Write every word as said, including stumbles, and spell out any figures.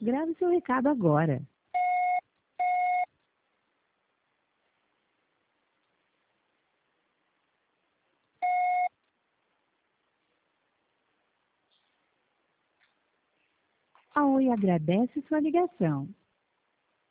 Grave seu recado agora. A Oi agradece sua ligação.